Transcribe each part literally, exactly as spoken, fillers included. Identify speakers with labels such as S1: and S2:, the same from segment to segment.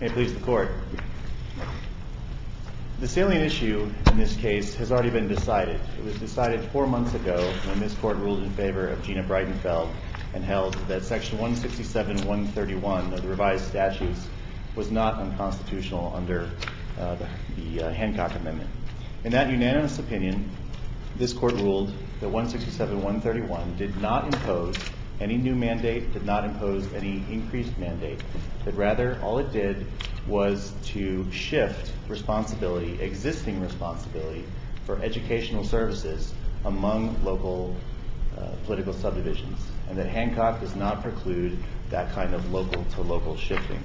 S1: May it please the Court. The salient issue in this case has already been decided. It was decided four months ago when this Court ruled in favor of Gina Breitenfeld and held that Section one sixty-seven one thirty-one of the revised statutes was not unconstitutional under uh, the, the uh, Hancock Amendment. In that unanimous opinion, this Court ruled that one sixty-seven one thirty-one did not impose any new mandate, did not impose any increased mandate, but rather all it did was to shift responsibility, existing responsibility, for educational services among local uh, political subdivisions, and that Hancock does not preclude that kind of local-to-local shifting.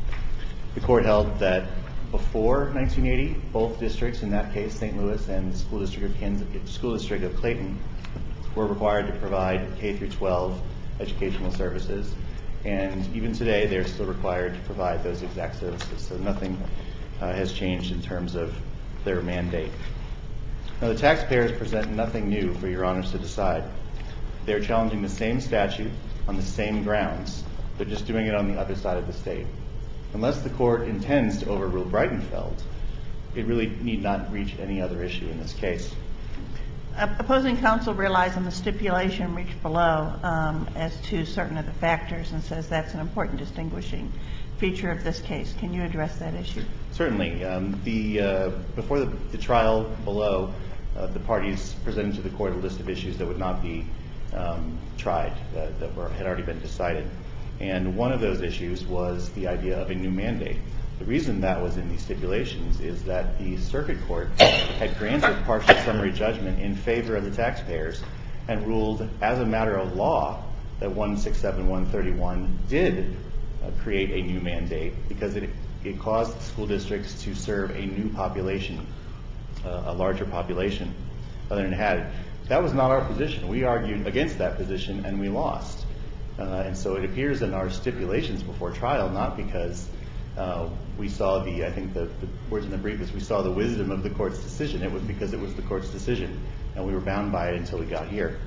S1: The Court held that before nineteen eighty, both districts, in that case Saint Louis and the School District of Kansas, School District of Clayton, were required to provide K through twelve educational services, and even today they're still required to provide those exact services. So nothing uh, has changed in terms of their mandate. Now, the taxpayers present nothing new for Your Honors to decide. They're challenging the same statute on the same grounds. They're just doing it on the other side of the state. Unless the Court intends to overrule Breitenfeld, it really need not reach any other issue in this case.
S2: Opposing counsel relies on the stipulation reached below um, as to certain of the factors and says that's an important distinguishing feature of this case. Can you address that issue?
S1: Certainly. Um, the uh, before the, the trial below, uh, the parties presented to the Court a list of issues that would not be um, tried, uh, that were, had already been decided. And one of those issues was the idea of a new mandate. The reason that was in these stipulations is that the Circuit Court had granted partial summary judgment in favor of the taxpayers and ruled as a matter of law that one sixty-seven one thirty-one did uh, create a new mandate because it, it caused school districts to serve a new population, uh, a larger population than it had. That was not our position. We argued against that position and we lost. Uh, and so it appears in our stipulations before trial, not because Uh, we saw the, I think the, the words in the brief is we saw the wisdom of the Court's decision. It was because it was the Court's decision, and we were bound by it until we got here.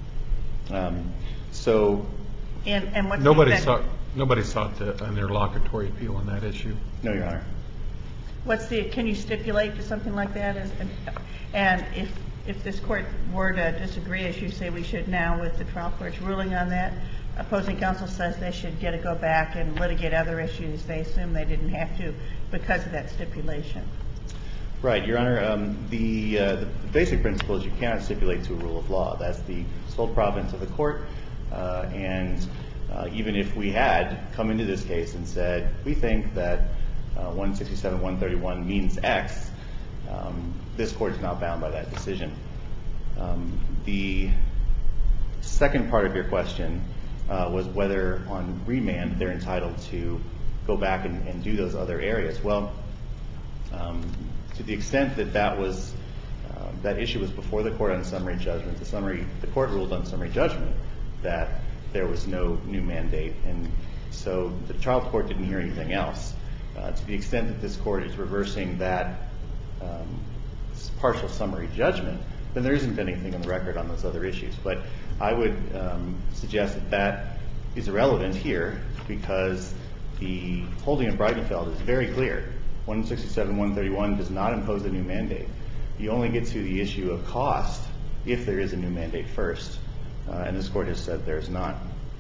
S1: Um, so,
S2: and, and what's
S3: nobody sought nobody sought the, an interlocutory appeal on that issue.
S1: No, Your Honor.
S2: What's the? Can you stipulate to something like that? As, and, and if if this Court were to disagree, as you say, we should now, with the trial court's ruling on that. Opposing counsel says they should get to go back and litigate other issues. They assume they didn't have to because of that stipulation.
S1: Right, Your Honor. Um, the, uh, the basic principle is you cannot stipulate to a rule of law. That's the sole province of the Court. Uh, and uh, even if we had come into this case and said, we think that uh, one sixty-seven one thirty-one means X, um, this Court is not bound by that decision. Um, the second part of your question Uh, was whether on remand they're entitled to go back and, and do those other areas. Well, um, to the extent that that was uh, that issue was before the Court on summary judgment, the summary the Court ruled on summary judgment that there was no new mandate, and so the trial court didn't hear anything else. Uh, to the extent that this Court is reversing that um, partial summary judgment, then there isn't anything on the record on those other issues. But I would um, suggest that that is irrelevant here because the holding of Breitenfeld is very clear. one sixty-seven one thirty-one does not impose a new mandate. You only get to the issue of cost if there is a new mandate first, uh, and this Court has said there is not.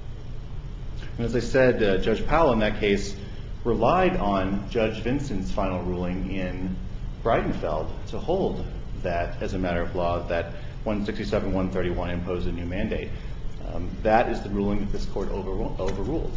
S1: And as I said, uh, Judge Powell in that case relied on Judge Vincent's final ruling in Breitenfeld to hold that, as a matter of law, that one sixty-seven one thirty-one imposed a new mandate. Um, that is the ruling that this Court overruled, overruled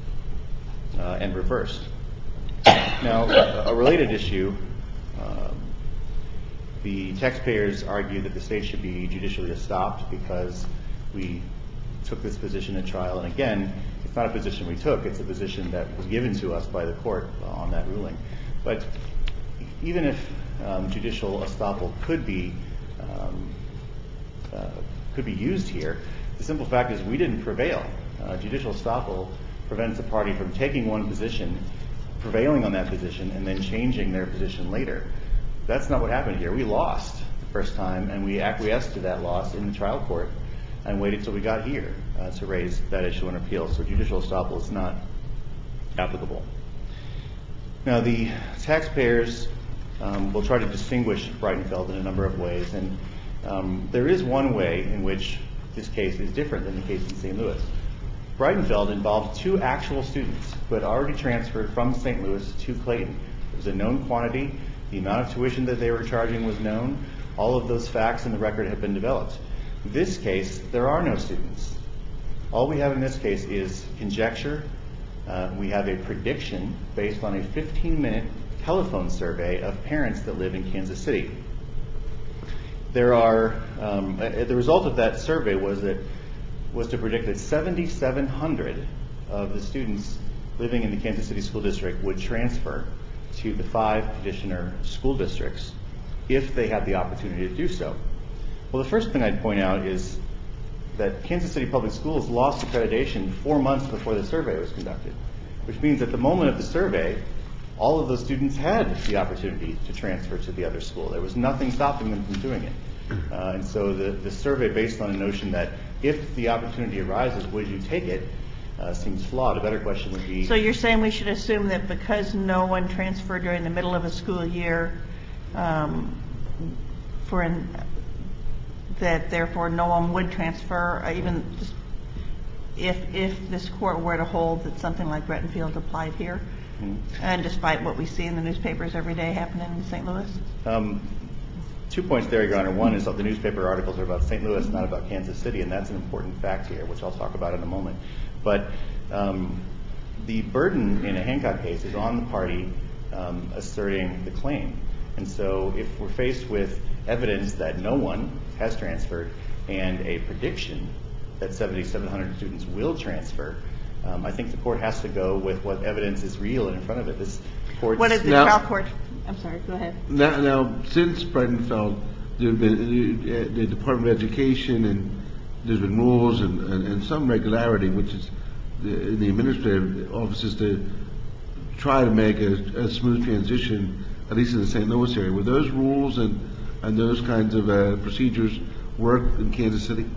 S1: uh, and reversed. Now, a, a related issue, um, the taxpayers argue that the state should be judicially estopped because we took this position at trial. And again, it's not a position we took. It's a position that was given to us by the Court uh, on that ruling. But even if um, judicial estoppel could be um, uh, could be used here, the simple fact is we didn't prevail. Uh, judicial estoppel prevents a party from taking one position, prevailing on that position, and then changing their position later. That's not what happened here. We lost the first time, and we acquiesced to that loss in the trial court and waited till we got here uh, to raise that issue on appeal. So judicial estoppel is not applicable. Now, the taxpayers um, will try to distinguish Breitenfeld in a number of ways, and um, there is one way in which this case is different than the case in Saint Louis. Breitenfeld involved two actual students who had already transferred from Saint Louis to Clayton. It was a known quantity. The amount of tuition that they were charging was known. All of those facts in the record have been developed. In this case, there are no students. All we have in this case is conjecture. Uh, we have a prediction based on a fifteen-minute telephone survey of parents that live in Kansas City. There are um, uh, the result of that survey was that was to predict that seventy-seven hundred of the students living in the Kansas City School District would transfer to the five petitioner school districts if they had the opportunity to do so. Well, the first thing I'd point out is that Kansas City Public Schools lost accreditation four months before the survey was conducted, which means at the moment of the survey, all of those students had the opportunity to transfer to the other school. There was nothing stopping them from doing it. Uh, and so the, the survey based on a notion that if the opportunity arises, would you take it, uh, seems flawed. A better question would be...
S2: So you're saying we should assume that because no one transferred during the middle of a school year, um, for an, that therefore no one would transfer, uh, even just if if this court were to hold that something like Breitenfeld applied here, mm-hmm. and despite what we see in the newspapers every day happening in Saint Louis? Um,
S1: Two points there, Your Honor. One is that the newspaper articles are about Saint Louis, not about Kansas City, and that's an important fact here, which I'll talk about in a moment. But um, the burden in a Hancock case is on the party um, asserting the claim. And so if we're faced with evidence that no one has transferred and a prediction that seventy-seven hundred students will transfer, um, I think the court has to go with what evidence is real in front of it. This court's
S2: what did the
S4: now,
S2: trial court... I'm sorry, go ahead.
S4: Now, now since Breitenfeld, there have been uh, the Department of Education, and there's been rules and, and, and some regularity, which is the, in the administrative offices, to try to make a, a smooth transition, at least in the Saint Louis area. Were those rules and, and those kinds of uh, procedures work in Kansas City?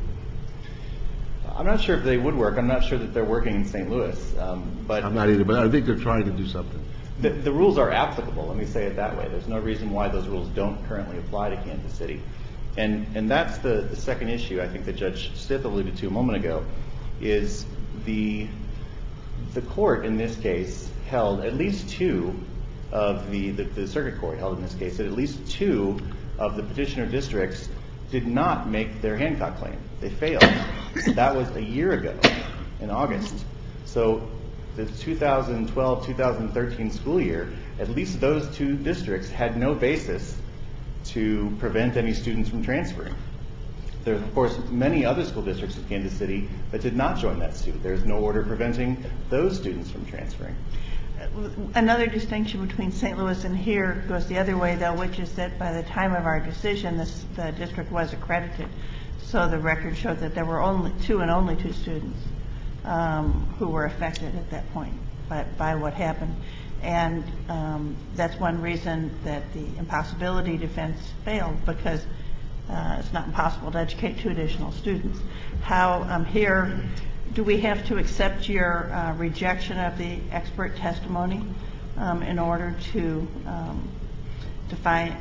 S1: I'm not sure if they would work. I'm not sure that they're working in Saint Louis. Um, but
S4: I'm not either, but I think they're trying to do something.
S1: The, the rules are applicable, let me say it that way. There's no reason why those rules don't currently apply to Kansas City. And and that's the, the second issue I think that Judge Stith alluded to a moment ago, is the the court in this case held at least two of the, the, the circuit court held in this case, that at least two of the petitioner districts did not make their Hancock claim. They failed. That was a year ago in August. So the two thousand twelve two thousand thirteen school year, at least those two districts had no basis to prevent any students from transferring. There's, of course, many other school districts in Kansas City that did not join that suit. There's no order preventing those students from transferring.
S2: Another distinction between Saint Louis and here goes the other way, though, which is that by the time of our decision, this, the district was accredited. So the record showed that there were only two and only two students um, who were affected at that point by, by what happened. And um, that's one reason that the impossibility defense failed, because uh, it's not impossible to educate two additional students. How um, here, do we have to accept your uh, rejection of the expert testimony um, in order to um, to find?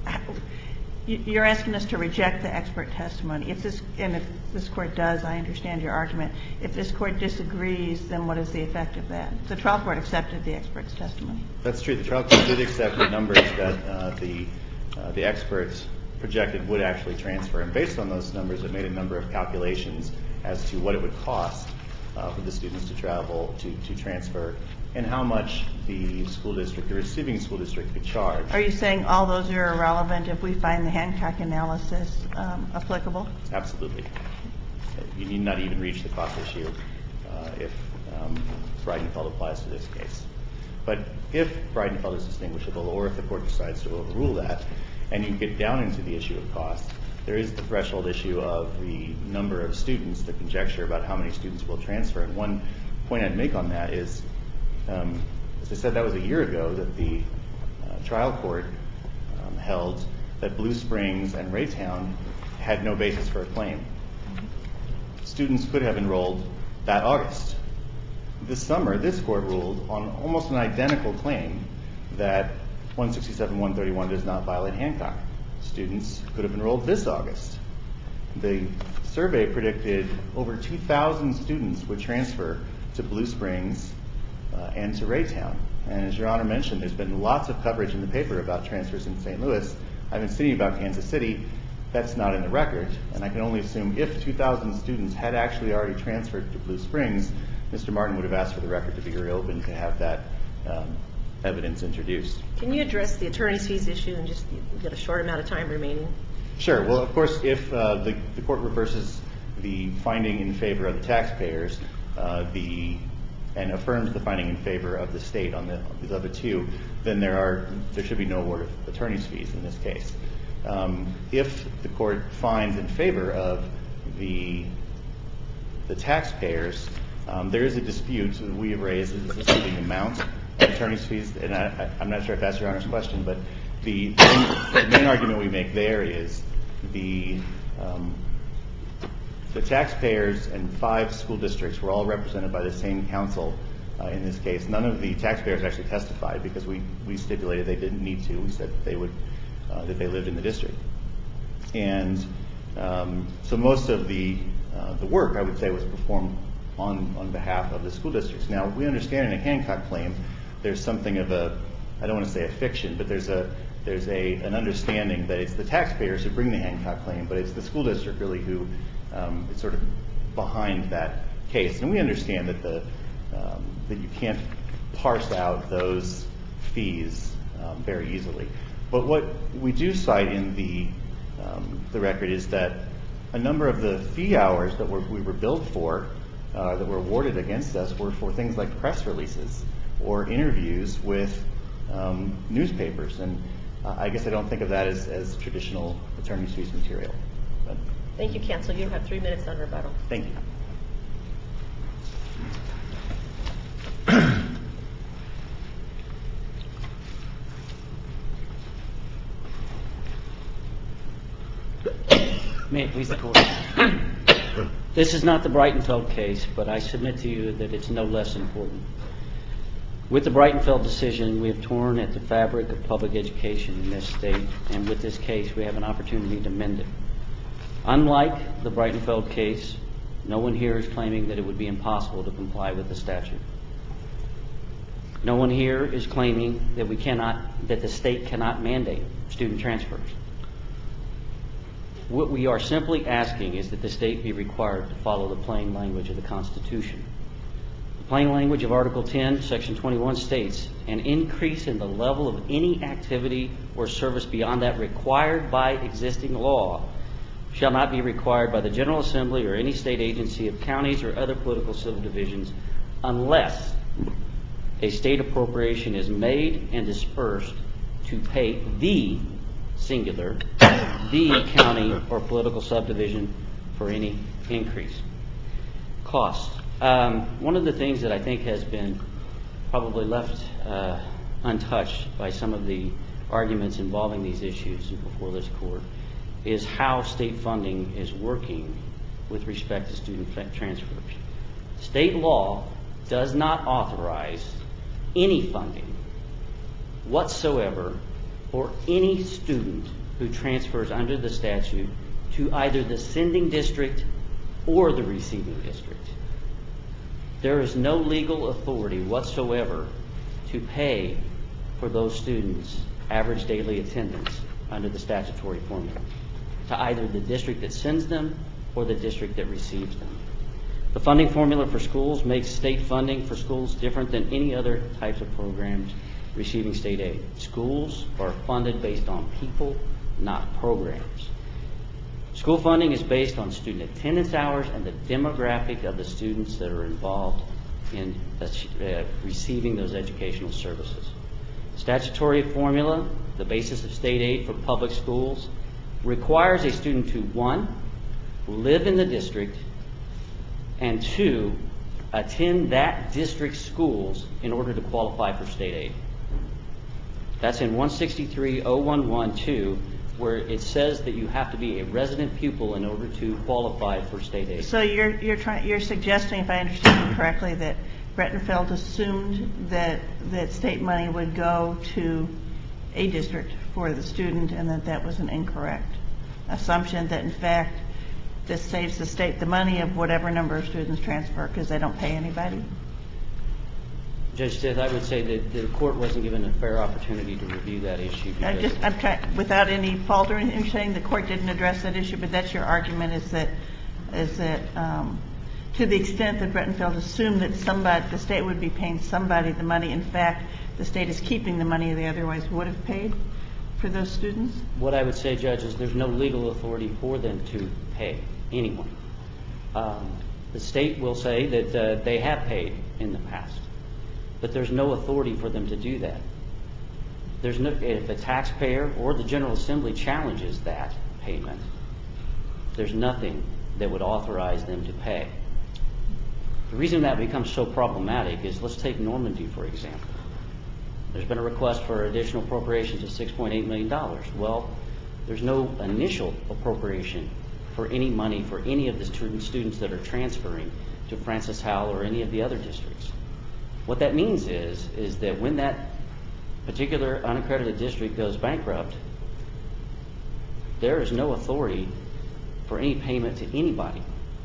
S2: You're asking us to reject the expert testimony. If this, and if this court does, I understand your argument. If this court disagrees, then what is the effect of that? The trial court accepted the expert's testimony.
S1: That's true. The trial court did accept the numbers that uh, the uh, the experts projected would actually transfer, and based on those numbers, it made a number of calculations as to what it would cost uh, for the students to travel to to transfer, and how much the school district, the receiving school district, could charge.
S2: Are you saying all those are irrelevant if we find the Hancock analysis um, applicable?
S1: Absolutely. You need not even reach the cost issue uh, if um, Breitenfeld applies to this case. But if Breitenfeld is distinguishable, or if the court decides to overrule that, and you get down into the issue of cost, there is the threshold issue of the number of students, the conjecture about how many students will transfer. And one point I'd make on that is, Um, as I said, that was a year ago that the uh, trial court um, held that Blue Springs and Raytown had no basis for a claim. Students could have enrolled that August. This summer, this court ruled on almost an identical claim that one sixty-seven one thirty-one does not violate Hancock. Students could have enrolled this August. The survey predicted over two thousand students would transfer to Blue Springs uh, and to Raytown. And as Your Honor mentioned, there's been lots of coverage in the paper about transfers in Saint Louis. I've been sitting about Kansas City. That's not in the record. And I can only assume if two thousand students had actually already transferred to Blue Springs, Mister Martin would have asked for the record to be reopened to have that um, evidence introduced.
S5: Can you address the attorney's fees issue and just you've got a short amount of time remaining?
S1: Sure. Well, of course, if uh, the, the court reverses the finding in favor of the taxpayers uh, the, and affirms the finding in favor of the state on the, the other two, then there are there should be no award of attorney's fees in this case. Um, if the court finds in favor of the the taxpayers, um, there is a dispute that we have raised as to the amount of attorney's fees, and I, I, I'm not sure if that's Your Honor's question, but the, the, main, the main argument we make there is the um, the taxpayers and five school districts were all represented by the same counsel uh, in this case. None of the taxpayers actually testified because we, we stipulated they didn't need to. We said that they would uh, that they lived in the district, and um, so most of the uh, the work, I would say, was performed on on behalf of the school districts. Now, we understand in a Hancock claim there's something of a, I don't want to say a fiction, but there's a there's a an understanding that it's the taxpayers who bring the Hancock claim, but it's the school district really who um, is sort of behind that case. And we understand that the um, that you can't parse out those fees um, very easily. But what we do cite in the um, the record is that a number of the fee hours that were, we were billed for, uh, that were awarded against us, were for things like press releases or interviews with um, newspapers. And uh, I guess I don't think of that as, as traditional attorney's fees material. But
S5: Thank you, counsel. You have three minutes on rebuttal.
S1: thank you.
S6: May it please the court. This is not the Breitenfeld case, but I submit to you that it's no less important. With the Breitenfeld decision, we have torn at the fabric of public education in this state, and with this case, we have an opportunity to mend it. Unlike the Breitenfeld case, no one here is claiming that it would be impossible to comply with the statute. No one here is claiming that we cannot, that the state cannot mandate student transfers. What we are simply asking is that the state be required to follow the plain language of the Constitution. The plain language of Article ten, Section twenty-one states, an increase in the level of any activity or service beyond that required by existing law shall not be required by the General Assembly or any state agency of counties or other political civil divisions unless a state appropriation is made and dispersed to pay the singular, the county or political subdivision for any increase. Cost. Um, one of the things that I think has been probably left uh, untouched by some of the arguments involving these issues before this court is how state funding is working with respect to student transfers. State law does not authorize any funding whatsoever for any student who transfers under the statute to either the sending district or the receiving district. There is no legal authority whatsoever to pay for those students' average daily attendance under the statutory formula to either the district that sends them or the district that receives them. The funding formula for schools makes state funding for schools different than any other types of programs receiving state aid. Schools are funded based on people, not programs. School funding is based on student attendance hours and the demographic of the students that are involved in uh, receiving those educational services. Statutory formula, the basis of state aid for public schools, requires a student to, one, live in the district, and two, attend that district's schools in order to qualify for state aid. That's in one sixty-three oh one twelve, where it says that you have to be a resident pupil in order to qualify for state aid.
S2: So you're you're trying you're suggesting, if I understand you correctly, that Breitenfeld assumed that, that state money would go to a district for the student and that that was an incorrect assumption, that in fact this saves the state the money of whatever number of students transfer because they don't pay anybody?
S6: Judge Stith, I would say that the court wasn't given a fair opportunity to review that issue.
S2: I just, I'm trying, without any fault or anything, you're saying the court didn't address that issue, but that's your argument, is that, is that um, to the extent that Breitenfeld assumed that somebody, the state would be paying somebody the money, in fact, the state is keeping the money they otherwise would have paid for those students?
S6: What I would say, Judge, is there's no legal authority for them to pay anyone. Um, the state will say that uh, they have paid in the past, but there's no authority for them to do that. There's no, if a taxpayer or the General Assembly challenges that payment, there's nothing that would authorize them to pay. The reason that becomes so problematic is, let's take Normandy, for example. There's been a request for additional appropriations of six point eight million dollars. Well, there's no initial appropriation for any money for any of the students that are transferring to Francis Howell or any of the other districts. What that means is, is that when that particular unaccredited district goes bankrupt, there is no authority for any payment to anybody,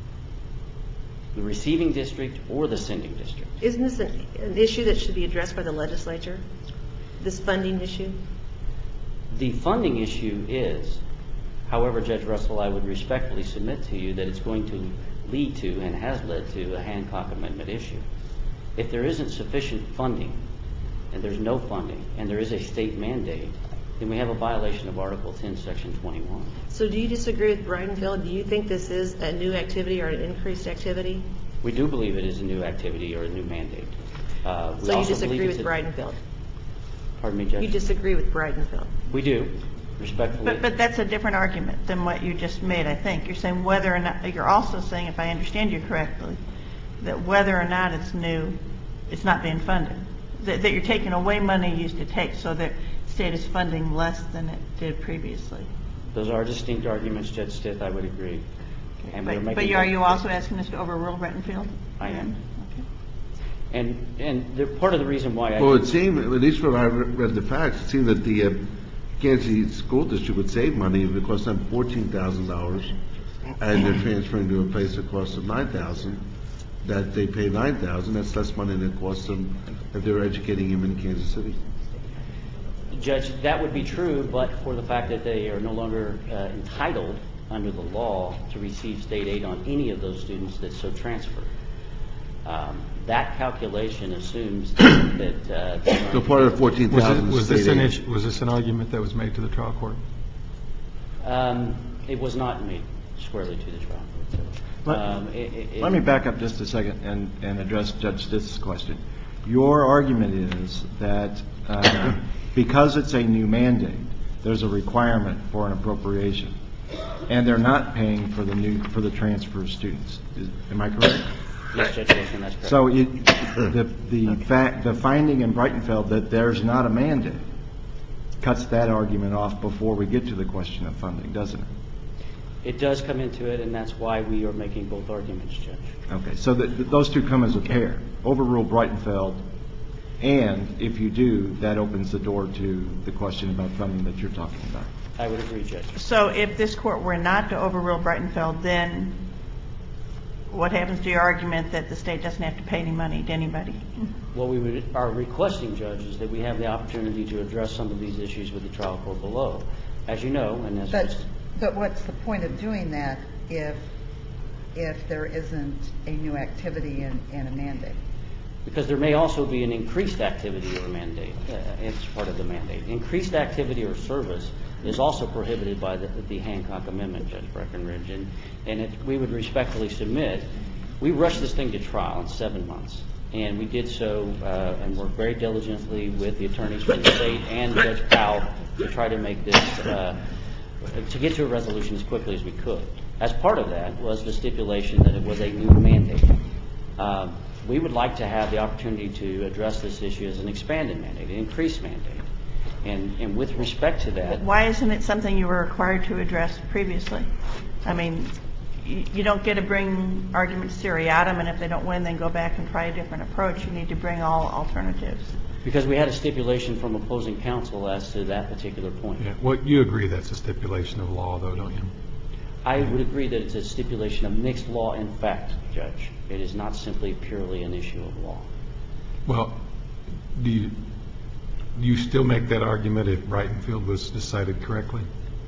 S6: the receiving district or the sending district.
S5: Isn't this an, an issue that should be addressed by the legislature, this funding issue?
S6: The funding issue is, however, Judge Russell, I would respectfully submit to you that it's going to lead to and has led to a Hancock Amendment issue. If there isn't sufficient funding and there's no funding and there is a state mandate, then we have a violation of Article ten, Section twenty-one.
S5: So do you disagree with Breitenfeld? Do you think this is a new activity or an increased activity?
S6: We do believe it is a new activity or a new mandate. Uh, we
S5: So you
S6: also
S5: disagree
S6: believe
S5: with
S6: it's a-
S5: Breitenfeld?
S6: Pardon me, Judge?
S5: You disagree with Breitenfeld?
S6: We do, respectfully.
S2: But, but that's a different argument than what you just made, I think. You're saying whether or not, you're also saying, if I understand you correctly, that whether or not it's new, it's not being funded. That, that you're taking away money you used to take so that the state is funding less than it did previously.
S6: Those are distinct arguments, Judge Stith, I would agree. And we're
S2: But,
S6: making
S2: but are
S6: both-
S2: you also asking us to overrule Breitenfeld?
S6: I am.
S2: Okay.
S6: And, and the, part of the reason why I...
S4: Well, it seemed, at least when I re- read the facts, it seemed that the uh, Kansas City School District would save money if it cost them fourteen thousand dollars and they're transferring to a place that costs them nine thousand dollars, that they pay nine thousand dollars, that's less money than it costs them if they're educating him in Kansas City.
S6: Judge, that would be true, but for the fact that they are no longer uh, entitled under the law to receive state aid on any of those students that so transfer. Um, that calculation assumes that... Uh,
S4: So part of the fourteen
S3: Was,
S4: thousand
S3: it,
S4: is
S3: was, this
S4: state
S3: an
S4: aid.
S3: issue, was this an argument that was made to the trial court?
S6: um, it was not made squarely to the trial court.
S7: Let,
S6: Um, it, it,
S7: let me back up just a second and, and address Judge Stith's question. Your argument is that uh, because it's a new mandate, there's a requirement for an appropriation, and they're not paying for the new for the transfer of students. Is, am I correct?
S6: Yes, Judge Wilson, that's correct.
S7: So it, the the fact the finding in Breitenfeld that there's not a mandate cuts that argument off before we get to the question of funding, doesn't it?
S6: It does come into it, and that's why we are making both arguments, Judge.
S7: Okay, so the, the, those two come as a pair. Overrule Breitenfeld, and if you do, that opens the door to the question about funding that you're talking about.
S6: I would agree, Judge.
S2: So if this court were not to overrule Breitenfeld, then what happens to your argument that the state doesn't have to pay any money to anybody?
S6: What we would, are requesting, Judge, is that we have the opportunity to address some of these issues with the trial court below. As you know, and as
S8: But,
S6: was-
S8: but what's the point of doing that if if there isn't a new activity and, and a mandate?
S6: because there may also be an increased activity or mandate. Uh, it's part of the mandate. Increased activity or service is also prohibited by the, the Hancock Amendment, Judge Breckenridge, and, and it, we would respectfully submit, we rushed this thing to trial in seven months. And we did so uh, and worked very diligently with the attorneys for the state and Judge Powell to try to make this, uh, to get to a resolution as quickly as we could. As part of that was the stipulation that it was a new mandate. Um, we would like to have the opportunity to address this issue as an expanded mandate, an increased mandate. And, and with respect to that...
S2: But why isn't it something you were required to address previously? I mean, you you don't get to bring arguments seriatim, and if they don't win, then go back and try a different approach. You need to bring all alternatives.
S6: Because we had a stipulation from opposing counsel as to that particular point.
S3: Yeah. Well, you agree that's a stipulation of law, though, don't you?
S6: I would agree that it's a stipulation of mixed law and fact, Judge. It is not simply purely an issue of law.
S3: Well, do you, do you still make that argument if Brightonfield was decided correctly?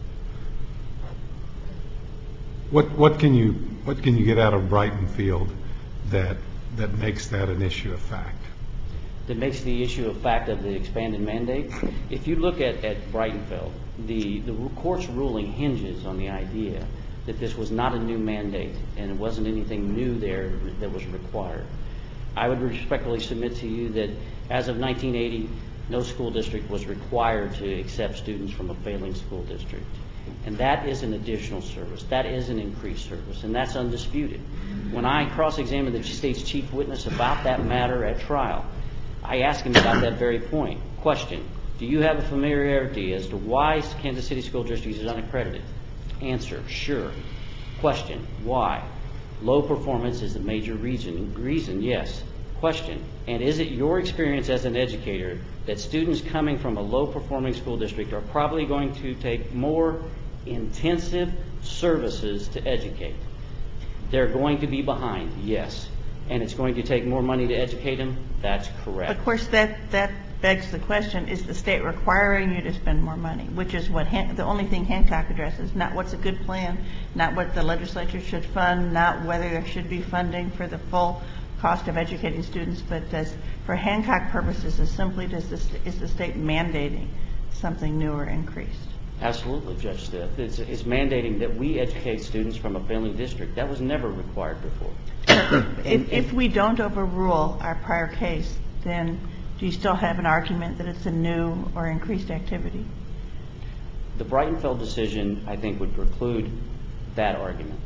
S3: What what can you what can you get out of Brightonfield that that makes that an issue of fact?
S6: That makes the issue of fact of the expanded mandate. If you look at, at Brightonfield, the, the court's ruling hinges on the idea that this was not a new mandate and it wasn't anything new there that was required. I would respectfully submit to you that as of nineteen eighty, no school district was required to accept students from a failing school district. And that is an additional service. That is an increased service, and that's undisputed. When I cross-examined the state's chief witness about that matter at trial, I asked him about that very point. Question, do you have a familiarity as to why Kansas City School District is unaccredited? Answer, sure. Question, why? Low performance is the major reason. Reason, yes. Question, and is it your experience as an educator that students coming from a low-performing school district are probably going to take more intensive services to educate? They're going to be behind, yes. And it's going to take more money to educate them? That's correct.
S2: Of course, that, that begs the question, is the state requiring you to spend more money, which is what Han- the only thing Hancock addresses, not what's a good plan, not what the legislature should fund, not whether there should be funding for the full cost of educating students, but as for Hancock purposes, is simply does this, is the state mandating something new or increased?
S6: Absolutely, Judge Stiff. It's, it's mandating that we educate students from a failing district. That was never required before.
S2: and, if, if we don't overrule our prior case, then do you still have an argument that it's a new or increased activity?
S6: The Brightonfield decision, I think, would preclude that argument.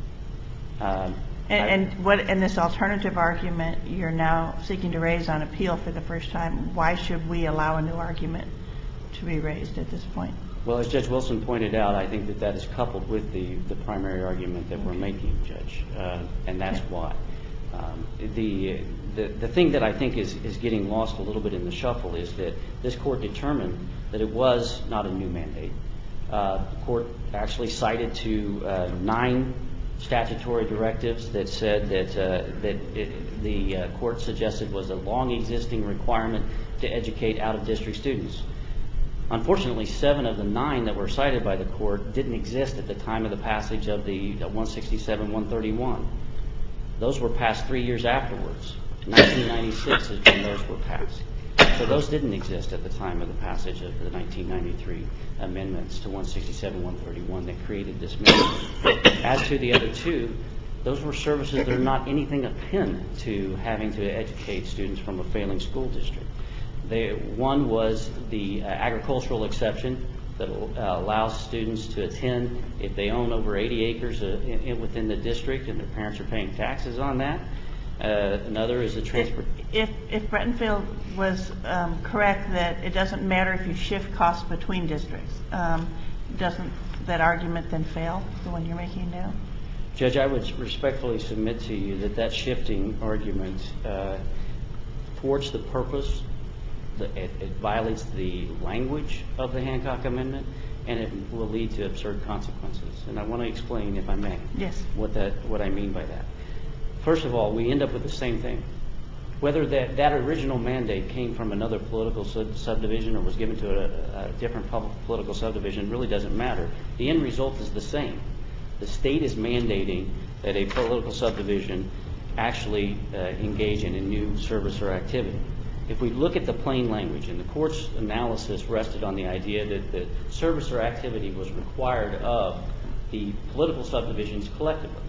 S6: Um,
S2: And,
S6: I,
S2: and what in this alternative argument you're now seeking to raise on appeal for the first time, why should we allow a new argument to be raised at this point?
S6: Well, as Judge Wilson pointed out, I think that that is coupled with the, the primary argument that we're making, Judge, uh, and that's okay. why. Um, the, the the thing that I think is, is getting lost a little bit in the shuffle is that this court determined that it was not a new mandate. Uh, the court actually cited to uh, nine statutory directives that said that uh, that it, the uh, court suggested was a long-existing requirement to educate out-of-district students. Unfortunately, seven of the nine that were cited by the court didn't exist at the time of the passage of the one sixty-seven one thirty-one. Those were passed three years afterwards. nineteen ninety-six is when those were passed. So those didn't exist at the time of the passage of the nineteen ninety-three amendments to one sixty-seven one thirty-one that created this mandate. As to the other two, those were services that are not anything akin to having to educate students from a failing school district. They, one was the uh, agricultural exception that uh, allows students to attend if they own over eighty acres uh, in, in, within the district and their parents are paying taxes on that. Uh, another is the transport.
S2: If, if Brightonfield was um, correct that it doesn't matter if you shift costs between districts, um, doesn't that argument then fail, the one you're making now?
S6: Judge, I would respectfully submit to you that that shifting argument uh, thwarts the purpose. The, it, it violates the language of the Hancock Amendment, and it will lead to absurd consequences. And I want to explain, if I may,
S2: yes. what
S6: that what I mean by that. First of all, we end up with the same thing. Whether that, that original mandate came from another political sub- subdivision or was given to a, a different public political subdivision really doesn't matter. The end result is the same. The state is mandating that a political subdivision actually uh, engage in a new service or activity. If we look at the plain language, and the court's analysis rested on the idea that the service or activity was required of the political subdivisions collectively.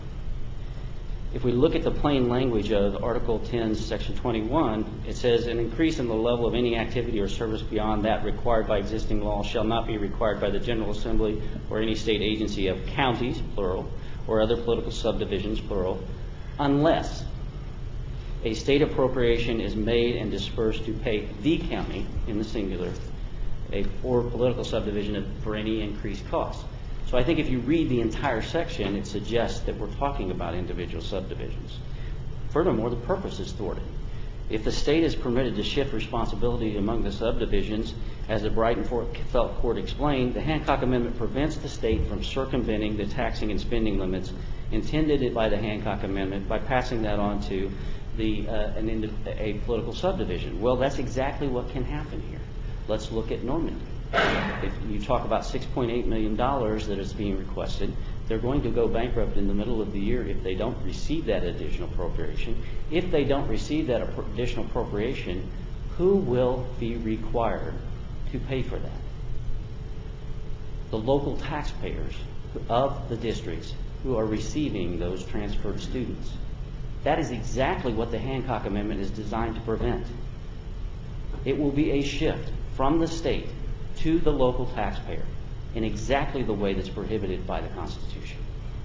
S6: If we look at the plain language of Article ten, Section twenty-one, it says an increase in the level of any activity or service beyond that required by existing law shall not be required by the General Assembly or any state agency of counties, plural, or other political subdivisions, plural, unless a state appropriation is made and dispersed to pay the county, in the singular, a or political subdivision for any increased costs. So I think if you read the entire section, it suggests that we're talking about individual subdivisions. Furthermore, the purpose is thwarted. If the state is permitted to shift responsibility among the subdivisions, as the Brighton Felt Court explained, the Hancock Amendment prevents the state from circumventing the taxing and spending limits intended by the Hancock Amendment by passing that on to the, uh, an, a political subdivision. Well, that's exactly what can happen here. Let's look at Normandy. If you talk about six point eight million dollars that is being requested, they're going to go bankrupt in the middle of the year if they don't receive that additional appropriation. If they don't receive that additional appropriation, who will be required to pay for that? The local taxpayers of the districts who are receiving those transferred students. That is exactly what the Hancock Amendment is designed to prevent. It will be a shift from the state to the local taxpayer in exactly the way that's prohibited by the Constitution.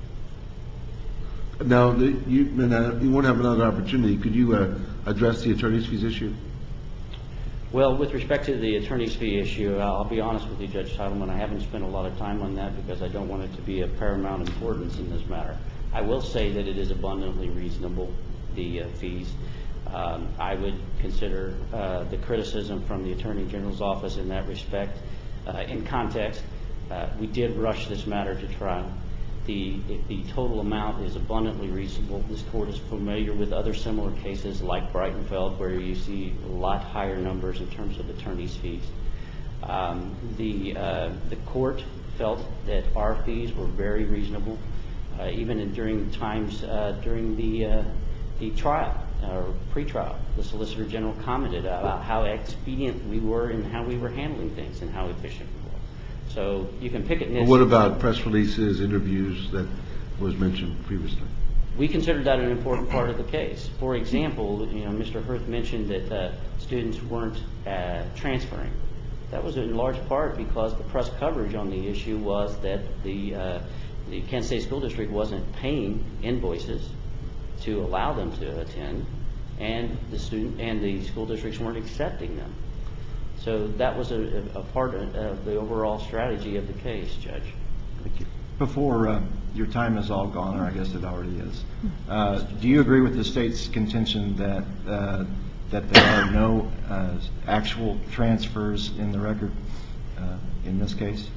S4: Now, the, you, and, uh, you won't have another opportunity. Could you uh, address the attorney's fees issue?
S6: Well, with respect to the attorney's fee issue, I'll be honest with you, Judge Titleman, I haven't spent a lot of time on that because I don't want it to be of paramount importance in this matter. I will say that it is abundantly reasonable, the uh, fees. Um, I would consider uh, the criticism from the Attorney General's office in that respect uh, in context. Uh, we did rush this matter to trial. The, the total amount is abundantly reasonable. This court is familiar with other similar cases like Brightonfeld, where you see a lot higher numbers in terms of attorney's fees. Um, the, uh, the court felt that our fees were very reasonable, uh, even in, during times uh, during the, uh, the trial or pre-trial. The Solicitor General commented about how expedient we were in how we were handling things and how efficient we were. So you can pick it.
S4: Well, what about press releases, interviews that was mentioned previously?
S6: We considered that an important part of the case. For example, you know, Mister Hurth mentioned that uh, students weren't uh, transferring. That was in large part because the press coverage on the issue was that the uh, the Kansas State School District wasn't paying invoices to allow them to attend, and the student and the school districts weren't accepting them. So that was a, a part of, of the overall strategy of the case, Judge.
S7: Thank you. Before uh, your time is all gone, or I guess it already is, uh, do you agree with the state's contention that uh, that there are no uh, actual transfers in the record uh, in this case?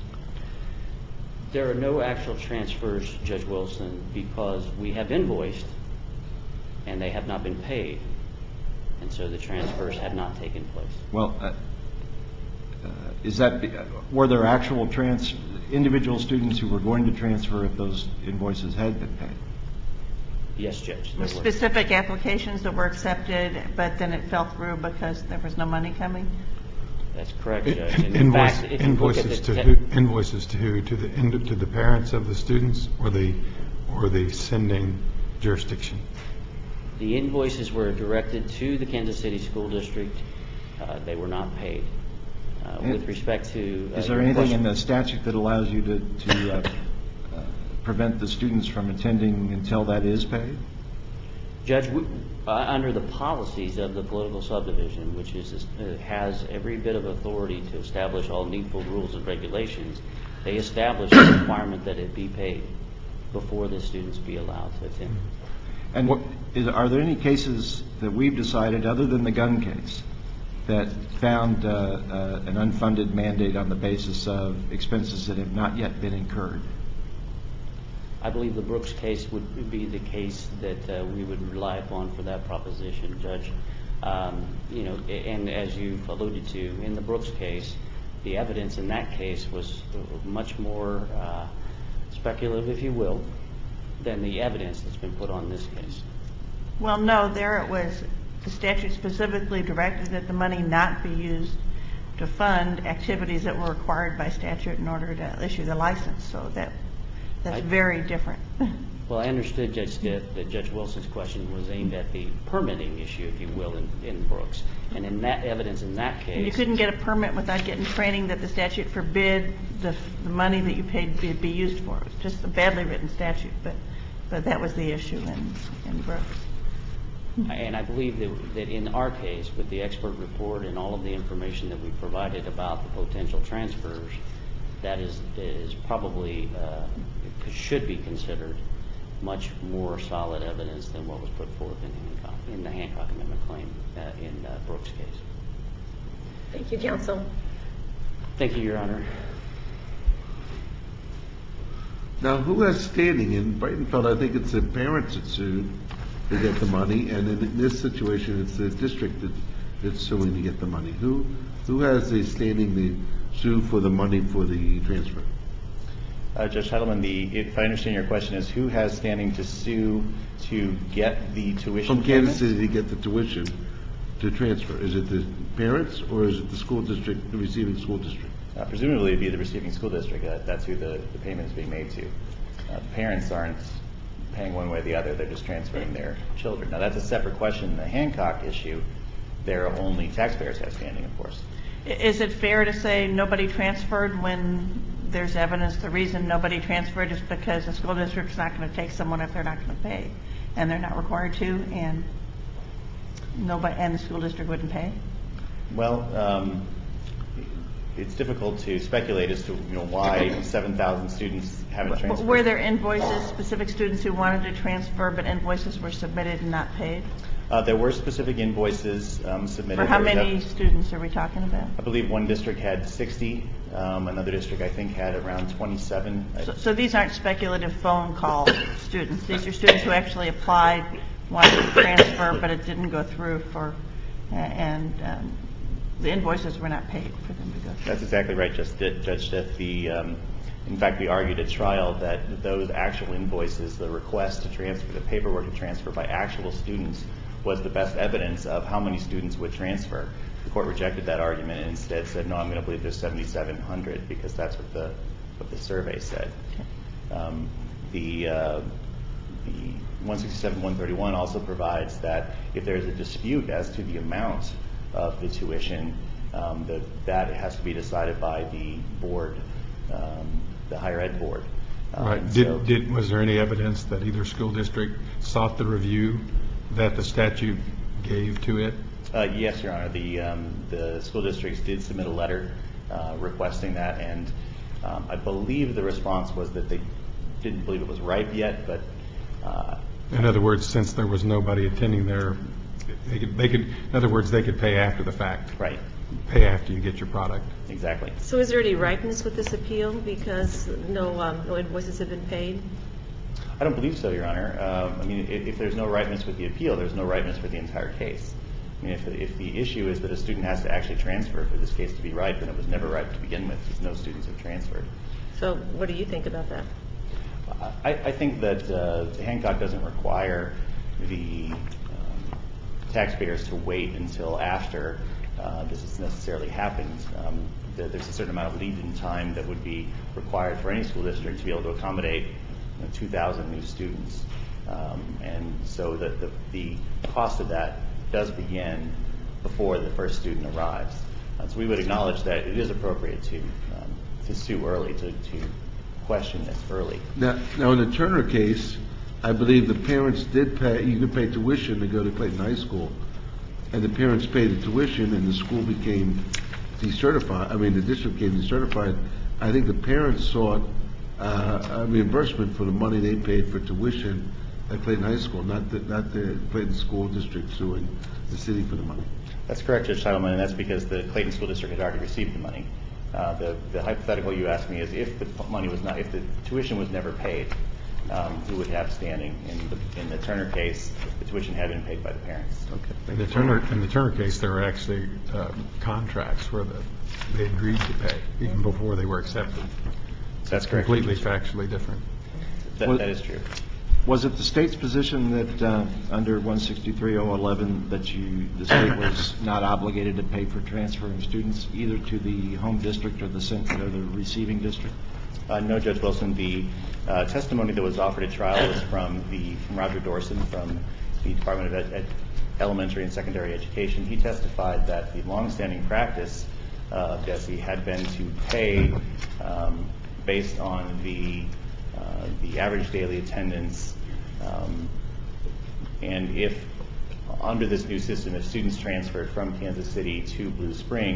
S6: There are no actual transfers, Judge Wilson, because we have invoiced and they have not been paid, and so the transfers have not taken place.
S7: Well, uh, uh, is that were there actual trans individual students who were going to transfer if those invoices had been paid?
S6: Yes, Judge.
S2: There were specific applications that were accepted, but then it fell through because there was no money coming?
S6: That's correct, Judge. And in
S3: Invoice,
S6: fact, if you
S3: invoices
S6: look at
S3: to
S6: the
S3: who, invoices to who? To the to the parents of the students, or the or the sending jurisdiction?
S6: The invoices were directed to the Kansas City School District. Uh, they were not paid. Uh, with respect to... Uh,
S7: is there anything question? in the statute that allows you to, to uh, uh, prevent the students from attending until that is paid?
S6: Judge, we, uh, under the policies of the political subdivision, which is uh, has every bit of authority to establish all needful rules and regulations, they establish a requirement that it be paid before the students be allowed to attend.
S7: And what, is, are there any cases that we've decided, other than the gun case, that found uh, uh, an unfunded mandate on the basis of expenses that have not yet been incurred?
S6: I believe the Brooks case would be the case that uh, we would rely upon for that proposition, Judge. Um, you know, and as you've alluded to, in the Brooks case, the evidence in that case was much more uh, speculative, if you will, than the evidence that's been put on this case.
S2: Well, no, there it was. The statute specifically directed that the money not be used to fund activities that were required by statute in order to issue the license. So that that's I, very different.
S6: Well, I understood, Judge Stitt, that Judge Wilson's question was aimed at the permitting issue, if you will, in, in Brooks. And in that evidence in that case... And
S2: you couldn't get a permit without getting training that the statute forbid the, the money that you paid be, be used for. It was just a badly written statute, but but that was the issue in, in Brooks.
S6: And I believe that, that in our case, with the expert report and all of the information that we provided about the potential transfers, that is is probably uh, should be considered much more solid evidence than what was put forth in Hancock, in the Hancock Amendment claim uh, in uh, Brooks' case.
S5: Thank you, counsel.
S6: Thank you, Your Honor.
S4: Now, who has standing in Brightonfeld? I think it's the parents that sued to get the money, and in this situation, it's the district that, that's suing to get the money. Who who has the standing to sue for the money for the transfer?
S1: Uh, Judge Hedelman, the, if I understand your question, is who has standing to sue to get the tuition
S4: From Kansas
S1: payments?
S4: City to get the tuition to transfer. Is it the parents or is it the school district, the receiving school district?
S1: Uh, presumably it would be the receiving school district. Uh, that's who the, the payment is being made to. Uh, the parents aren't paying one way or the other. They're just transferring their children. Now, that's a separate question. In the Hancock issue, there are only taxpayers have standing, of course.
S2: Is it fair to say nobody transferred when there's evidence the reason nobody transferred is because the school district's not going to take someone if they're not going to pay, and they're not required to, and nobody, and the school district wouldn't pay?
S1: Well, um, it's difficult to speculate as to you know why seven thousand students haven't transferred.
S2: Were there invoices, specific students who wanted to transfer, but invoices were submitted and not paid?
S1: Uh, there were specific invoices um, submitted.
S2: For how
S1: There was
S2: many
S1: a-
S2: students are we talking about?
S1: I believe one district had sixty. Um, another district, I think, had around twenty-seven.
S2: So, so these aren't speculative phone call students. These are students who actually applied, wanted to transfer, but it didn't go through for, and um, the invoices were not paid for them to go through.
S1: That's exactly right, Judge Stitt. Judge Stitt. The, um, in fact, we argued at trial that those actual invoices, the request to transfer, the paperwork to transfer by actual students, was the best evidence of how many students would transfer. The court rejected that argument and instead said, no, I'm going to believe there's seventy-seven hundred because that's what the what the survey said. Um, the uh, the one sixty-seven one thirty-one also provides that if there's a dispute as to the amount of the tuition, um, that that has to be decided by the board, um, the higher ed board. Um,
S3: Right.
S1: so-
S3: Did, did, was there any evidence that either school district sought the review that the statute gave to it?
S1: Uh, yes, Your Honor. The um, the school districts did submit a letter uh, requesting that, and um, I believe the response was that they didn't believe it was ripe yet. But uh,
S3: In other words, since there was nobody attending there, they could, they could, in other words, they could pay after the fact.
S1: right,
S3: Pay after you get your product.
S1: exactly.
S5: So is there any ripeness with this appeal because no um, no invoices have been paid?
S1: I don't believe so, Your Honor. Um, I mean, if, if there's no ripeness with the appeal, there's no ripeness for the entire case. I mean, if, if the issue is that a student has to actually transfer for this case to be ripe, then it was never ripe to begin with, because no students have transferred.
S5: So what do you think about that?
S1: I, I think that uh, Hancock doesn't require the um, taxpayers to wait until after uh, this has necessarily happened. Um, there- there's a certain amount of lead-in time that would be required for any school district to be able to accommodate you know, two thousand new students. Um, and so the, the, the cost of that does begin before the first student arrives. Uh, so we would acknowledge that it is appropriate to um, to sue early, to, to question this early.
S4: Now, now in the Turner case, I believe the parents did pay, you could pay tuition to go to Clayton High School, and the parents paid the tuition and the school became decertified, I mean, the district became decertified. I think the parents sought uh, a reimbursement for the money they paid for tuition at Clayton High School, not the, not the Clayton School District suing the city for the money.
S1: That's correct, Judge Titleman, and that's because the Clayton School District had already received the money. Uh, the, the hypothetical you asked me is if the money was not, if the tuition was never paid, um, who would have standing? In the, in the Turner case, the tuition had been paid by the parents.
S3: In the Turner, in the Turner case, there were actually uh, contracts where the, they agreed to pay even before they were accepted.
S1: That's correct.
S3: Completely factually different.
S1: That,
S7: Well-
S1: that is true.
S7: Was it the state's position that uh, under one sixty-three oh eleven that you, the state was not obligated to pay for transferring students either to the home district or the cent- or the receiving district?
S1: Uh, no, Judge Wilson. The uh, testimony that was offered at trial was from the from Roger Dorson from the Department of Ed- Ed- Elementary and Secondary Education. He testified that the longstanding practice uh, of D E S E had been to pay um, based on the uh, the average daily attendance, um, and if under this new system, if students transferred from Kansas City to Blue Springs,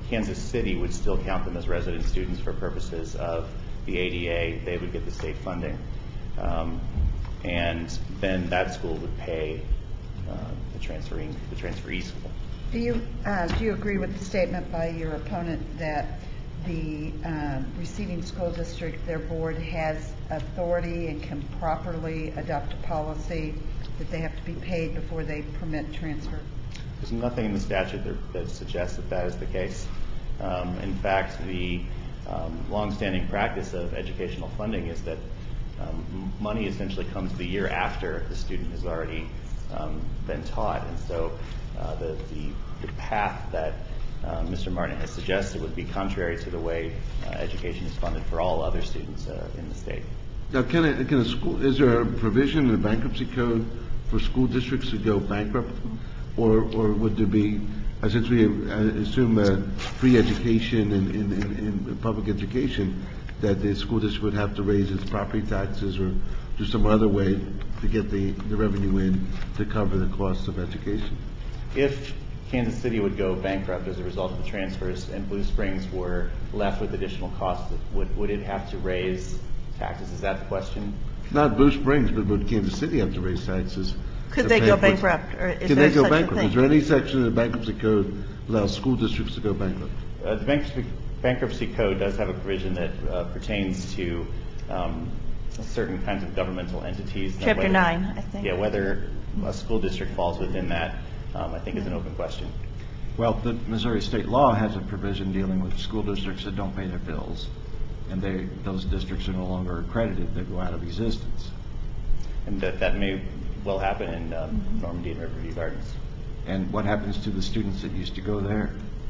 S1: Kansas City would still count them as resident students for purposes of the A D A. They would get the state funding. Um, and then that school would pay uh, the transferring, the transferee school.
S8: Do you, uh, do you agree with the statement by your opponent that the uh, receiving school district, their board has authority and can properly adopt a policy that they have to be paid before they permit transfer?
S1: There's nothing in the statute that, that suggests that that is the case. Um, in fact, the um, longstanding practice of educational funding is that um, money essentially comes the year after the student has already um, been taught, and so uh, the, the the path that uh, Mister Martin has suggested would be contrary to the way uh, education is funded for all other students uh, in the state.
S4: Now, can a, can a school, is there a provision in the bankruptcy code for school districts to go bankrupt? Or, or would there be, uh, since we uh, assume uh, free education in, in, in, in public education, that the school district would have to raise its property taxes or do some other way to get the, the revenue in to cover the costs of education?
S1: If Kansas City would go bankrupt as a result of the transfers and Blue Springs were left with additional costs, would, would it have to raise taxes? Is that the question?
S4: Not Blue Springs, but would Kansas City have to raise taxes?
S2: Could
S4: to
S2: they
S4: pay
S2: go
S4: for-
S2: bankrupt, or is
S4: Can
S2: there
S4: they go
S2: such a
S4: bankrupt?
S2: thing?
S4: Is there any section of the bankruptcy code allows school districts to go bankrupt?
S1: Uh, the bankruptcy, bankruptcy code does have a provision that uh, pertains to um, certain kinds of governmental entities. Now,
S2: Chapter
S1: whether-
S2: nine, I think.
S1: Yeah, whether a school district falls within that, um, I think, is an open question.
S7: Well, the Missouri state law has a provision dealing with school districts that don't pay their bills, and they, those districts are no longer accredited. They go out of existence.
S1: And that, that may well happen in um, Normandy and Riverview Gardens.
S7: And what happens to the students that used to go there?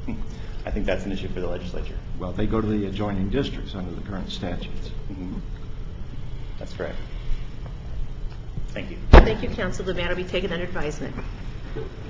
S1: I think that's an issue for the legislature.
S7: Well, they go to the adjoining districts under the current statutes.
S1: Mhm. That's correct. Thank you.
S5: Thank you, counsel. The matter be taken under advisement.